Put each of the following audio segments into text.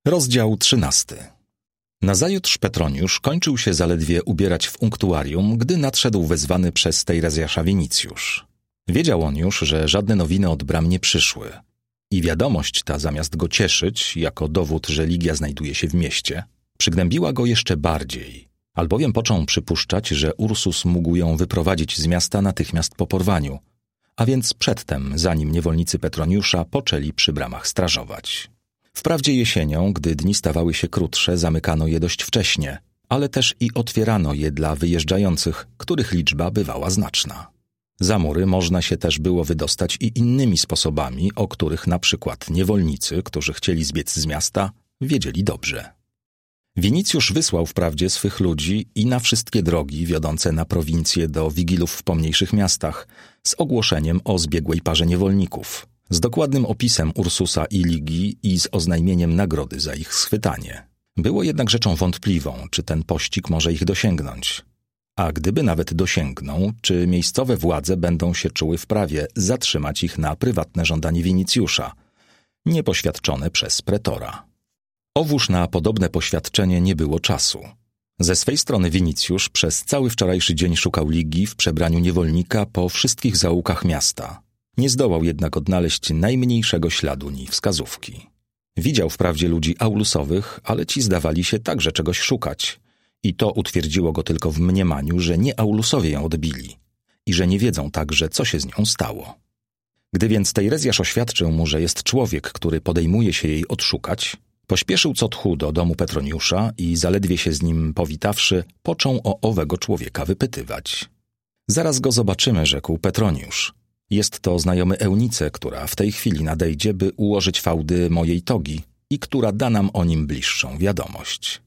Rozdział 13. Nazajutrz Petroniusz kończył się zaledwie ubierać w unktuarium, gdy nadszedł wezwany przez Tejrezjasza Winicjusz. Wiedział on już, że żadne nowiny od bram nie przyszły. I wiadomość ta, zamiast go cieszyć, jako dowód, że Ligia znajduje się w mieście, przygnębiła go jeszcze bardziej, albowiem począł przypuszczać, że Ursus mógł ją wyprowadzić z miasta natychmiast po porwaniu, a więc przedtem, zanim niewolnicy Petroniusza poczęli przy bramach strażować. Wprawdzie jesienią, gdy dni stawały się krótsze, zamykano je dość wcześnie, ale też i otwierano je dla wyjeżdżających, których liczba bywała znaczna. Za mury można się też było wydostać i innymi sposobami, o których na przykład niewolnicy, którzy chcieli zbiec z miasta, wiedzieli dobrze. Winicjusz wysłał wprawdzie swych ludzi i na wszystkie drogi wiodące na prowincję do wigilów w pomniejszych miastach z ogłoszeniem o zbiegłej parze niewolników, z dokładnym opisem Ursusa i Ligii i z oznajmieniem nagrody za ich schwytanie. Było jednak rzeczą wątpliwą, czy ten pościg może ich dosięgnąć. A gdyby nawet dosięgnął, czy miejscowe władze będą się czuły w prawie zatrzymać ich na prywatne żądanie Winicjusza, niepoświadczone przez pretora. Owóż na podobne poświadczenie nie było czasu. Ze swej strony Winicjusz przez cały wczorajszy dzień szukał Ligii w przebraniu niewolnika po wszystkich zaułkach miasta. Nie zdołał jednak odnaleźć najmniejszego śladu ni wskazówki. Widział wprawdzie ludzi aulusowych, ale ci zdawali się także czegoś szukać. I to utwierdziło go tylko w mniemaniu, że nie Aulusowie ją odbili i że nie wiedzą także, co się z nią stało. Gdy więc Tejrezjasz oświadczył mu, że jest człowiek, który podejmuje się jej odszukać, pośpieszył co tchu do domu Petroniusza i zaledwie się z nim powitawszy, począł o owego człowieka wypytywać. Zaraz go zobaczymy, rzekł Petroniusz. Jest to znajomy Eunice, która w tej chwili nadejdzie, by ułożyć fałdy mojej togi i która da nam o nim bliższą wiadomość.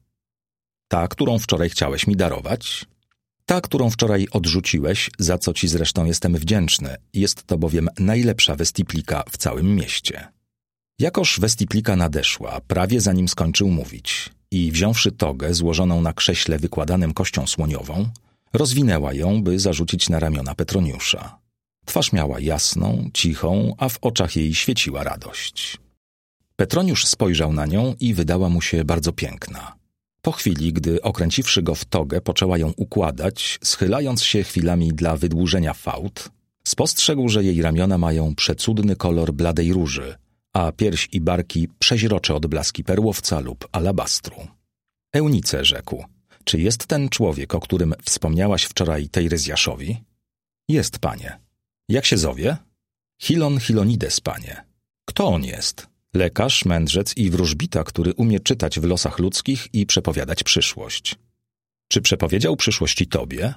Ta, którą wczoraj chciałeś mi darować? Ta, którą wczoraj odrzuciłeś, za co ci zresztą jestem wdzięczny, jest to bowiem najlepsza westiplika w całym mieście. Jakoż westiplika nadeszła, prawie zanim skończył mówić i wziąwszy togę złożoną na krześle wykładanym kością słoniową, rozwinęła ją, by zarzucić na ramiona Petroniusza. Twarz miała jasną, cichą, a w oczach jej świeciła radość. Petroniusz spojrzał na nią i wydała mu się bardzo piękna. Po chwili, gdy okręciwszy go w togę, poczęła ją układać, schylając się chwilami dla wydłużenia fałd, spostrzegł, że jej ramiona mają przecudny kolor bladej róży, a pierś i barki przeźrocze odblaski perłowca lub alabastru. Eunice, rzekł, czy jest ten człowiek, o którym wspomniałaś wczoraj Tejrezjaszowi? Jest, panie. Jak się zowie? Hilon Hilonides, panie. Kto on jest? Lekarz, mędrzec i wróżbita, który umie czytać w losach ludzkich i przepowiadać przyszłość. Czy przepowiedział przyszłość i tobie?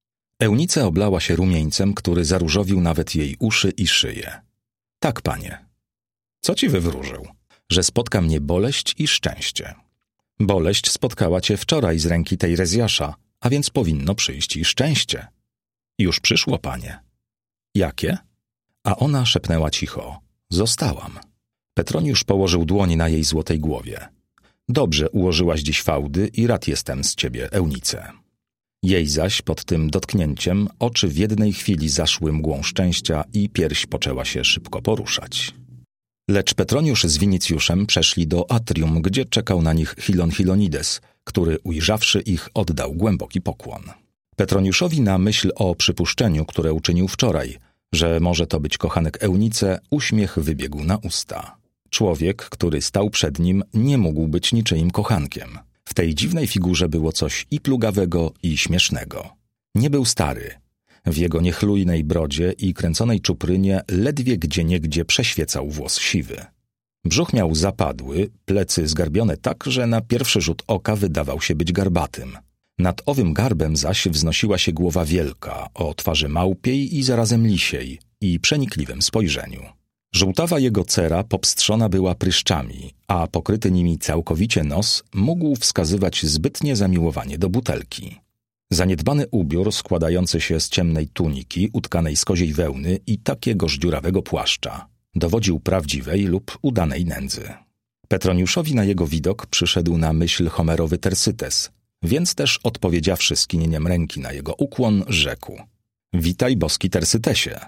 Eunice oblała się rumieńcem, który zaróżowił nawet jej uszy i szyję. Tak, panie. Co ci wywróżył? Że spotka mnie boleść i szczęście. Boleść spotkała cię wczoraj z ręki Tejrezjasza, a więc powinno przyjść i szczęście. Już przyszło, panie. Jakie? A ona szepnęła cicho. Zostałam. Petroniusz położył dłoń na jej złotej głowie. Dobrze ułożyłaś dziś fałdy i rad jestem z ciebie, Eunice. Jej zaś pod tym dotknięciem oczy w jednej chwili zaszły mgłą szczęścia i pierś poczęła się szybko poruszać. Lecz Petroniusz z Winicjuszem przeszli do atrium, gdzie czekał na nich Hilon Hilonides, który ujrzawszy ich oddał głęboki pokłon. Petroniuszowi na myśl o przypuszczeniu, które uczynił wczoraj, że może to być kochanek Eunice, uśmiech wybiegł na usta. Człowiek, który stał przed nim, nie mógł być niczyim kochankiem. W tej dziwnej figurze było coś i plugawego, i śmiesznego. Nie był stary. W jego niechlujnej brodzie i kręconej czuprynie ledwie gdzieniegdzie przeświecał włos siwy. Brzuch miał zapadły, plecy zgarbione tak, że na pierwszy rzut oka wydawał się być garbatym. Nad owym garbem zaś wznosiła się głowa wielka, o twarzy małpiej i zarazem lisiej i przenikliwym spojrzeniu. Żółtawa jego cera popstrzona była pryszczami, a pokryty nimi całkowicie nos mógł wskazywać zbytnie zamiłowanie do butelki. Zaniedbany ubiór składający się z ciemnej tuniki utkanej z koziej wełny i takiego żdziurawego płaszcza dowodził prawdziwej lub udanej nędzy. Petroniuszowi na jego widok przyszedł na myśl homerowy Tersytes, więc też odpowiedziawszy skinieniem ręki na jego ukłon, rzekł: Witaj, boski Tersytesie.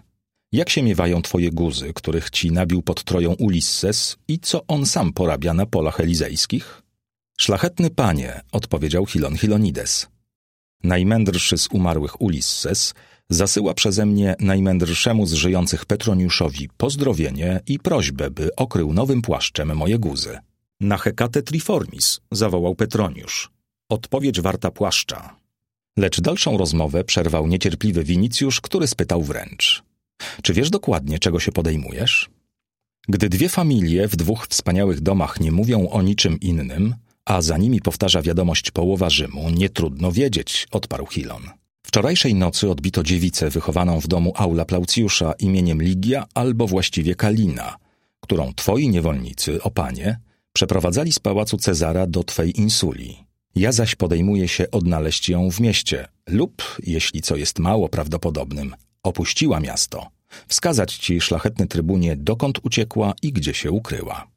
Jak się miewają twoje guzy, których ci nabił pod Troją Ulisses i co on sam porabia na polach elizejskich? Szlachetny panie, odpowiedział Hilon Hilonides. Najmędrszy z umarłych Ulisses zasyła przeze mnie najmędrszemu z żyjących Petroniuszowi pozdrowienie i prośbę, by okrył nowym płaszczem moje guzy. Na Hekate Triformis, zawołał Petroniusz. Odpowiedź warta płaszcza. Lecz dalszą rozmowę przerwał niecierpliwy Winicjusz, który spytał wręcz. Czy wiesz dokładnie, czego się podejmujesz? Gdy dwie familie w dwóch wspaniałych domach nie mówią o niczym innym, a za nimi powtarza wiadomość połowa Rzymu, nie trudno wiedzieć, odparł Hilon. Wczorajszej nocy odbito dziewicę wychowaną w domu Aula Plaucjusza imieniem Ligia albo właściwie Kalina, którą twoi niewolnicy, o panie, przeprowadzali z pałacu Cezara do twej insuli. Ja zaś podejmuję się odnaleźć ją w mieście lub, jeśli co jest mało prawdopodobnym, opuściła miasto, wskazać ci, szlachetny trybunie, dokąd uciekła i gdzie się ukryła.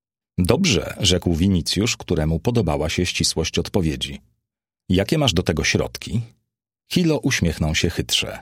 Dobrze, rzekł Winicjusz, któremu podobała się ścisłość odpowiedzi. Jakie masz do tego środki? Hilo uśmiechnął się chytrze.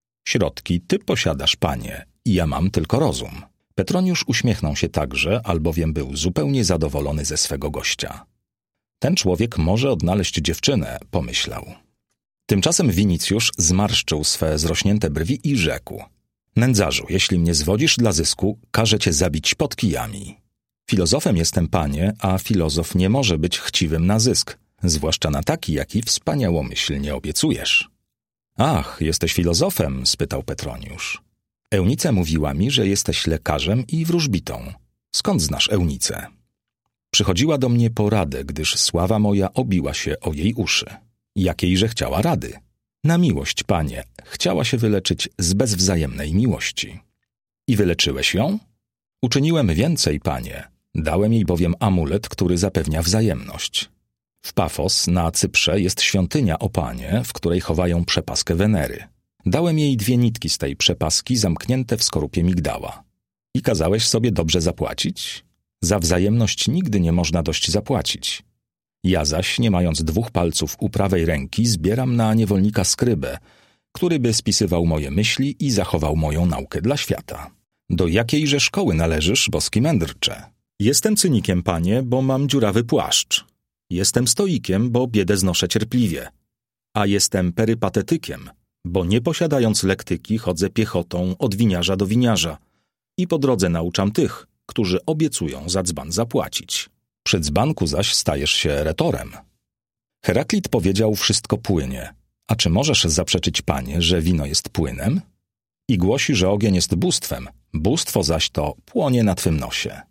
Środki ty posiadasz, panie, i ja mam tylko rozum. Petroniusz uśmiechnął się także, albowiem był zupełnie zadowolony ze swego gościa. Ten człowiek może odnaleźć dziewczynę, pomyślał. Tymczasem Winicjusz zmarszczył swe zrośnięte brwi i rzekł. Nędzarzu, jeśli mnie zwodzisz dla zysku, każę cię zabić pod kijami. Filozofem jestem, panie, a filozof nie może być chciwym na zysk, zwłaszcza na taki, jaki wspaniałomyślnie obiecujesz. Ach, jesteś filozofem? Spytał Petroniusz. Eunice mówiła mi, że jesteś lekarzem i wróżbitą. Skąd znasz Eunicę? Przychodziła do mnie po radę, gdyż sława moja obiła się o jej uszy. Jakiejże chciała rady? Na miłość, panie, chciała się wyleczyć z bezwzajemnej miłości. I wyleczyłeś ją? Uczyniłem więcej, panie. Dałem jej bowiem amulet, który zapewnia wzajemność. W Pafos na Cyprze jest świątynia, o panie, w której chowają przepaskę Wenery. Dałem jej 2 nitki z tej przepaski zamknięte w skorupie migdała. I kazałeś sobie dobrze zapłacić? Za wzajemność nigdy nie można dość zapłacić. Ja zaś, nie mając 2 palców u prawej ręki, zbieram na niewolnika skrybę, który by spisywał moje myśli i zachował moją naukę dla świata. Do jakiejże szkoły należysz, boski mędrcze? Jestem cynikiem, panie, bo mam dziurawy płaszcz. Jestem stoikiem, bo biedę znoszę cierpliwie. A jestem perypatetykiem, bo nie posiadając lektyki chodzę piechotą od winiarza do winiarza i po drodze nauczam tych, którzy obiecują za dzban zapłacić. Przy dzbanku zaś stajesz się retorem. Heraklit powiedział, wszystko płynie. A czy możesz zaprzeczyć, panie, że wino jest płynem? I głosi, że ogień jest bóstwem, bóstwo zaś to płonie na twym nosie.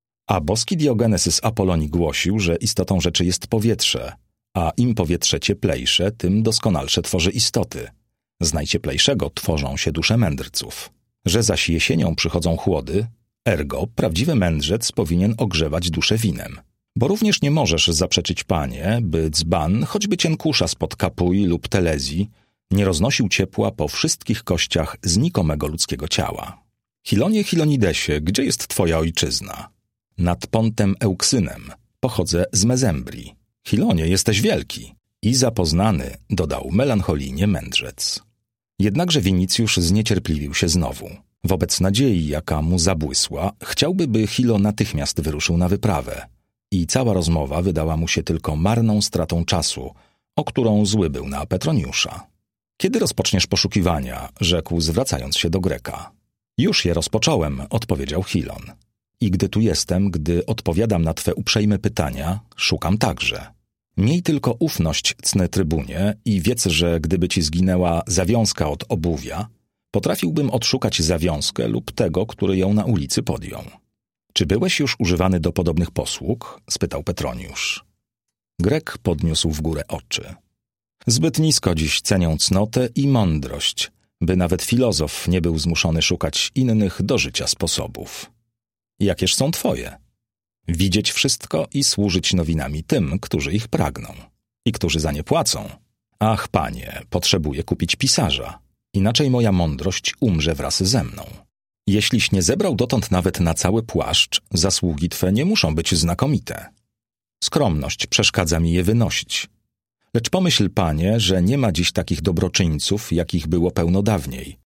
A boski Diogenes z Apolonii głosił, że istotą rzeczy jest powietrze, a im powietrze cieplejsze, tym doskonalsze tworzy istoty. Z najcieplejszego tworzą się dusze mędrców. Że zaś jesienią przychodzą chłody, ergo prawdziwy mędrzec powinien ogrzewać duszę winem. Bo również nie możesz zaprzeczyć, panie, by dzban, choćby cienkusza spod Kapui lub Telezji, nie roznosił ciepła po wszystkich kościach znikomego ludzkiego ciała. Hilonie Hilonidesie, gdzie jest twoja ojczyzna? Nad Pontem Euksynem. Pochodzę z Mezembrii. Hilonie, jesteś wielki. I zapoznany, dodał melancholijnie mędrzec. Jednakże Winicjusz zniecierpliwił się znowu. Wobec nadziei, jaka mu zabłysła, chciałby, by Hilo natychmiast wyruszył na wyprawę. I cała rozmowa wydała mu się tylko marną stratą czasu, o którą zły był na Petroniusza. Kiedy rozpoczniesz poszukiwania? Rzekł, zwracając się do Greka. Już je rozpocząłem, odpowiedział Hilon. I gdy tu jestem, gdy odpowiadam na twe uprzejme pytania, szukam także. Miej tylko ufność, cny trybunie, i wiedz, że gdyby ci zginęła zawiązka od obuwia, potrafiłbym odszukać zawiązkę lub tego, który ją na ulicy podjął. Czy byłeś już używany do podobnych posług? Spytał Petroniusz. Grek podniósł w górę oczy. Zbyt nisko dziś cenią cnotę i mądrość, by nawet filozof nie był zmuszony szukać innych do życia sposobów. Jakież są twoje? Widzieć wszystko i służyć nowinami tym, którzy ich pragną i którzy za nie płacą. Ach, panie, potrzebuję kupić pisarza, inaczej moja mądrość umrze wraz ze mną. Jeśliś nie zebrał dotąd nawet na cały płaszcz, zasługi twe nie muszą być znakomite. Skromność przeszkadza mi je wynosić. Lecz pomyśl, panie, że nie ma dziś takich dobroczyńców, jakich było pełno dawniej.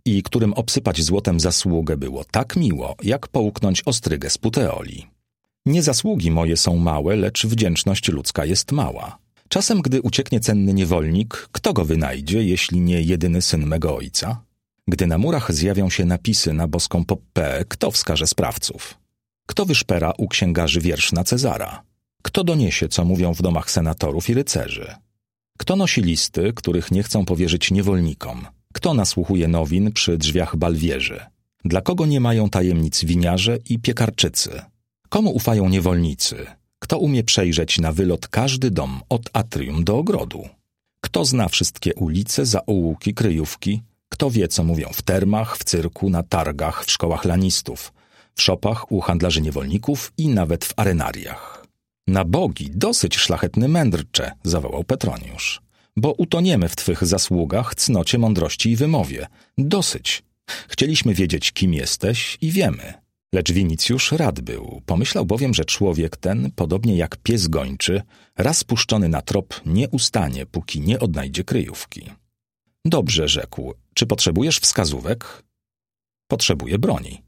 i którym obsypać złotem zasługę było tak miło, jak połknąć ostrygę z puteoli. Nie zasługi moje są małe, lecz wdzięczność ludzka jest mała. Czasem, gdy ucieknie cenny niewolnik, kto go wynajdzie, jeśli nie jedyny syn mego ojca? Gdy na murach zjawią się napisy na boską Poppeę, kto wskaże sprawców? Kto wyszpera u księgarzy wiersz na Cezara? Kto doniesie, co mówią w domach senatorów i rycerzy? Kto nosi listy, których nie chcą powierzyć niewolnikom? Kto nasłuchuje nowin przy drzwiach balwierzy? Dla kogo nie mają tajemnic winiarze i piekarczycy? Komu ufają niewolnicy? Kto umie przejrzeć na wylot każdy dom od atrium do ogrodu? Kto zna wszystkie ulice, zaułki, kryjówki? Kto wie, co mówią w termach, w cyrku, na targach, w szkołach lanistów, w szopach u handlarzy niewolników i nawet w arenariach? Na bogi, dosyć, szlachetny mędrcze, zawołał Petroniusz, bo utoniemy w twych zasługach, cnocie, mądrości i wymowie. Dosyć. Chcieliśmy wiedzieć, kim jesteś i wiemy. Lecz Winicjusz rad był. Pomyślał bowiem, że człowiek ten, podobnie jak pies gończy, raz puszczony na trop, nie ustanie, póki nie odnajdzie kryjówki. Dobrze, rzekł. Czy potrzebujesz wskazówek? Potrzebuję broni.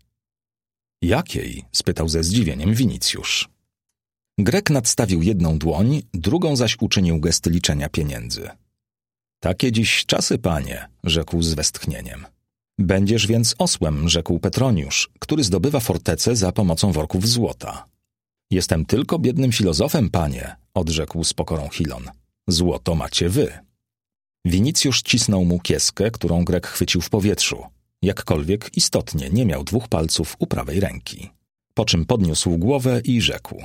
Jakiej? Spytał ze zdziwieniem Winicjusz. Grek nadstawił jedną dłoń, drugą zaś uczynił gesty liczenia pieniędzy. Takie dziś czasy, panie, rzekł z westchnieniem. Będziesz więc osłem, rzekł Petroniusz, który zdobywa fortecę za pomocą worków złota. Jestem tylko biednym filozofem, panie, odrzekł z pokorą Chilon. Złoto macie wy. Winicjusz cisnął mu kieskę, którą Grek chwycił w powietrzu. Jakkolwiek istotnie nie miał 2 palców u prawej ręki. Po czym podniósł głowę i rzekł.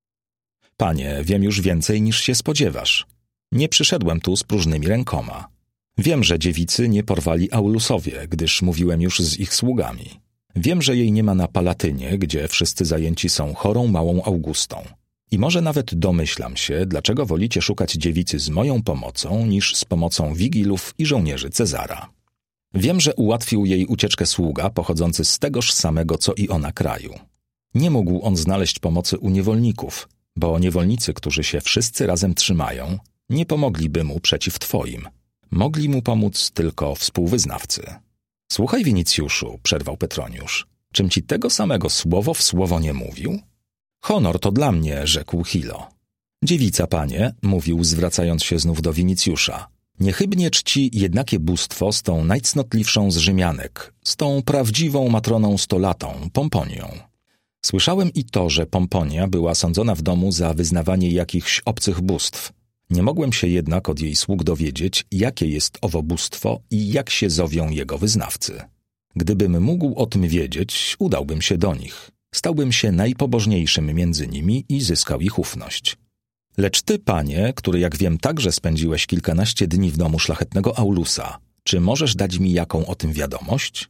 Panie, wiem już więcej niż się spodziewasz. Nie przyszedłem tu z próżnymi rękoma. Wiem, że dziewicy nie porwali Aulusowie, gdyż mówiłem już z ich sługami. Wiem, że jej nie ma na Palatynie, gdzie wszyscy zajęci są chorą małą Augustą. I może nawet domyślam się, dlaczego wolicie szukać dziewicy z moją pomocą, niż z pomocą wigilów i żołnierzy Cezara. Wiem, że ułatwił jej ucieczkę sługa pochodzący z tegoż samego, co i ona kraju. Nie mógł on znaleźć pomocy u niewolników, bo niewolnicy, którzy się wszyscy razem trzymają, nie pomogliby mu przeciw twoim. Mogli mu pomóc tylko współwyznawcy. Słuchaj, Winicjuszu, przerwał Petroniusz, czym ci tego samego słowo w słowo nie mówił? Honor to dla mnie, rzekł Chilo. Dziewica, panie, mówił, zwracając się znów do Winicjusza, niechybnie czci jednakie bóstwo z tą najcnotliwszą z Rzymianek, z tą prawdziwą matroną stolatą, Pomponią. Słyszałem i to, że Pomponia była sądzona w domu za wyznawanie jakichś obcych bóstw. Nie mogłem się jednak od jej sług dowiedzieć, jakie jest owo bóstwo i jak się zowią jego wyznawcy. Gdybym mógł o tym wiedzieć, udałbym się do nich. Stałbym się najpobożniejszym między nimi i zyskał ich ufność. Lecz ty, panie, który jak wiem także spędziłeś kilkanaście dni w domu szlachetnego Aulusa, czy możesz dać mi jaką o tym wiadomość?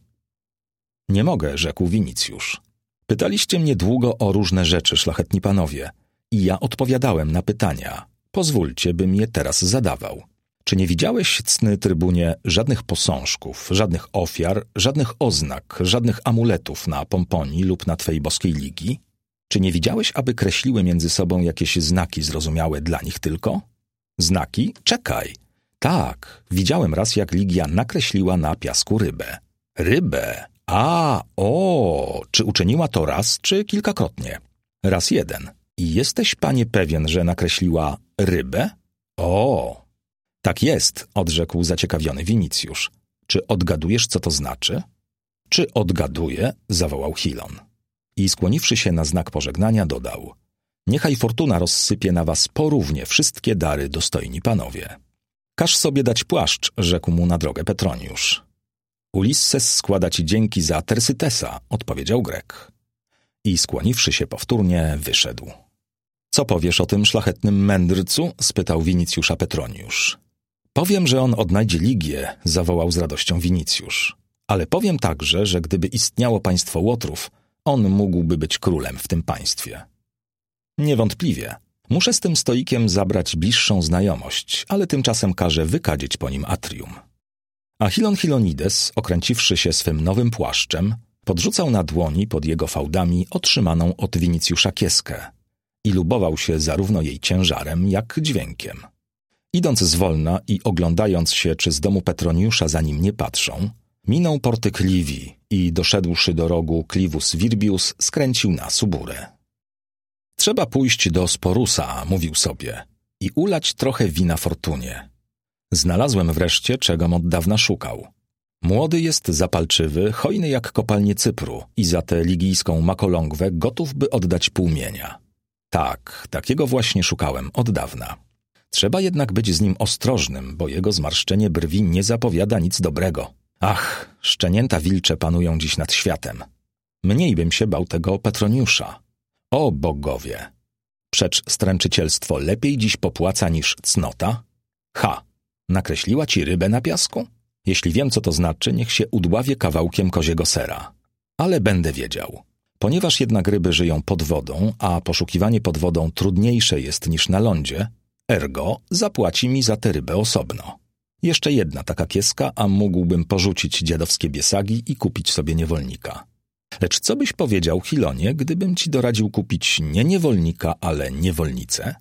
Nie mogę, rzekł Winicjusz. Pytaliście mnie długo o różne rzeczy, szlachetni panowie, i ja odpowiadałem na pytania. Pozwólcie, bym je teraz zadawał. Czy nie widziałeś, cny trybunie, żadnych posążków, żadnych ofiar, żadnych oznak, żadnych amuletów na Pomponii lub na twej boskiej ligi? Czy nie widziałeś, aby kreśliły między sobą jakieś znaki zrozumiałe dla nich tylko? Znaki? Czekaj. Tak, widziałem raz, jak Ligia nakreśliła na piasku rybę. Rybę? Czy uczyniła to raz, czy kilkakrotnie? Raz jeden. I jesteś, panie, pewien, że nakreśliła rybę? Tak jest, odrzekł zaciekawiony Winicjusz. Czy odgadujesz, co to znaczy? Czy odgaduję? Zawołał Chilon. I skłoniwszy się na znak pożegnania, dodał. Niechaj fortuna rozsypie na was porównie wszystkie dary, dostojni panowie. Każ sobie dać płaszcz, rzekł mu na drogę Petroniusz. Ulisses składa ci dzięki za Tersytesa, odpowiedział Grek. I skłoniwszy się powtórnie, wyszedł. Co powiesz o tym szlachetnym mędrcu? Spytał Winicjusza Petroniusz. Powiem, że on odnajdzie Ligię, zawołał z radością Winicjusz. Ale powiem także, że gdyby istniało państwo Łotrów, on mógłby być królem w tym państwie. Niewątpliwie. Muszę z tym stoikiem zabrać bliższą znajomość, ale tymczasem każę wykadzić po nim atrium. Achilon Hilonides, okręciwszy się swym nowym płaszczem, podrzucał na dłoni pod jego fałdami otrzymaną od Winicjusza kieskę i lubował się zarówno jej ciężarem, jak dźwiękiem. Idąc zwolna i oglądając się, czy z domu Petroniusza za nim nie patrzą, Minął portyk Livii i doszedłszy do rogu Clivus Virbius skręcił na Suburę. Trzeba pójść do Sporusa, mówił sobie, i ulać trochę wina Fortunie. Znalazłem wreszcie, czegom od dawna szukał. Młody jest zapalczywy, hojny jak kopalnie Cypru i za tę ligijską makolągwę gotów by oddać pół mienia. Tak, takiego właśnie szukałem od dawna. Trzeba jednak być z nim ostrożnym, bo jego zmarszczenie brwi nie zapowiada nic dobrego. Ach, szczenięta wilcze panują dziś nad światem. Mniej bym się bał tego Petroniusza. O bogowie! Przecz stręczycielstwo lepiej dziś popłaca niż cnota? Ha! Nakreśliła ci rybę na piasku? Jeśli wiem, co to znaczy, niech się udławie kawałkiem koziego sera. Ale będę wiedział. Ponieważ jednak ryby żyją pod wodą, a poszukiwanie pod wodą trudniejsze jest niż na lądzie, ergo zapłaci mi za tę rybę osobno. Jeszcze jedna taka kieska, a mógłbym porzucić dziadowskie biesagi i kupić sobie niewolnika. Lecz co byś powiedział, Hilonie, gdybym ci doradził kupić nie niewolnika, ale niewolnicę?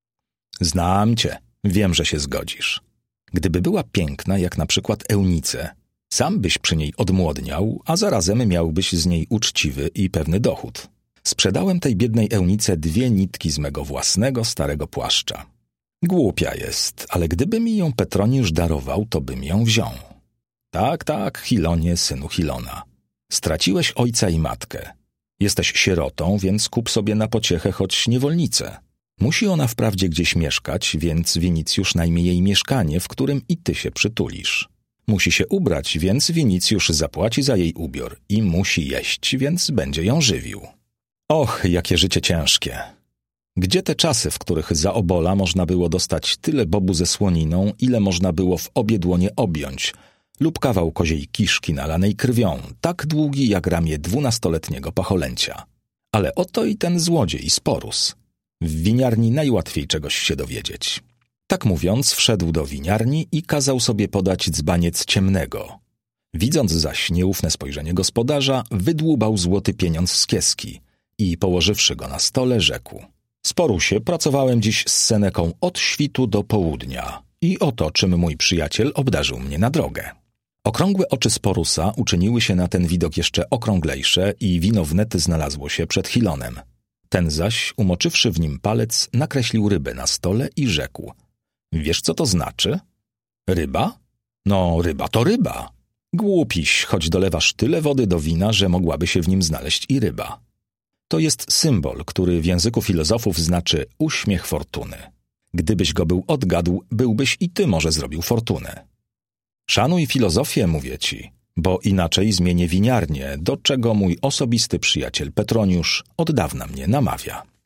Znam cię, wiem, że się zgodzisz. Gdyby była piękna, jak na przykład Eunice, sam byś przy niej odmłodniał, a zarazem miałbyś z niej uczciwy i pewny dochód. Sprzedałem tej biednej Eunice 2 nitki z mego własnego starego płaszcza. Głupia jest, ale gdyby mi ją Petroniusz darował, to bym ją wziął. Tak, Hilonie, synu Hilona. Straciłeś ojca i matkę. Jesteś sierotą, więc kup sobie na pociechę choć niewolnicę. Musi ona wprawdzie gdzieś mieszkać, więc Winicjusz najmie jej mieszkanie, w którym i ty się przytulisz. Musi się ubrać, więc Winicjusz zapłaci za jej ubiór i musi jeść, więc będzie ją żywił. Och, jakie życie ciężkie! Gdzie te czasy, w których za obola można było dostać tyle bobu ze słoniną, ile można było w obie dłonie objąć, lub kawał koziej kiszki nalanej krwią, tak długi jak ramię 12-letniego pacholęcia. Ale oto i ten złodziej Sporus. W winiarni najłatwiej czegoś się dowiedzieć. Tak mówiąc, wszedł do winiarni i kazał sobie podać dzbaniec ciemnego. Widząc zaś nieufne spojrzenie gospodarza, wydłubał złoty pieniądz z kieski i położywszy go na stole, rzekł: Sporusie, pracowałem dziś z Seneką od świtu do południa i oto czym mój przyjaciel obdarzył mnie na drogę. Okrągłe oczy Sporusa uczyniły się na ten widok jeszcze okrąglejsze i wino wnet znalazło się przed Hilonem. Ten zaś, umoczywszy w nim palec, nakreślił rybę na stole i rzekł: Wiesz, co to znaczy? Ryba? No, ryba to ryba. Głupiś, choć dolewasz tyle wody do wina, że mogłaby się w nim znaleźć i ryba. To jest symbol, który w języku filozofów znaczy uśmiech fortuny. Gdybyś go był odgadł, byłbyś i ty może zrobił fortunę. Szanuj filozofię, mówię ci, bo inaczej zmienię winiarnię, do czego mój osobisty przyjaciel Petroniusz od dawna mnie namawia.